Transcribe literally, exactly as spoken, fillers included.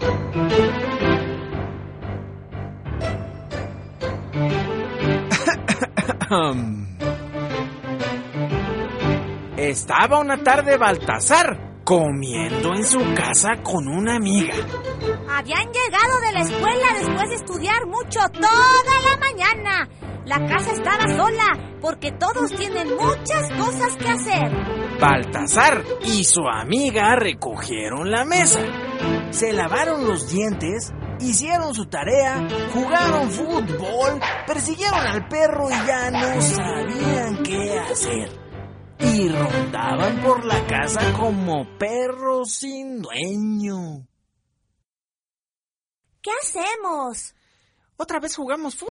Estaba una tarde Baltasar comiendo en su casa con una amiga. Habían llegado de la escuela después de estudiar mucho toda la mañana. La casa estaba sola porque todos tienen muchas cosas que hacer. Baltasar y su amiga recogieron la mesa, se lavaron los dientes, hicieron su tarea, jugaron fútbol, persiguieron al perro y ya no sabían qué hacer. Y rondaban por la casa como perros sin dueño. ¿Qué hacemos? Otra vez jugamos fútbol.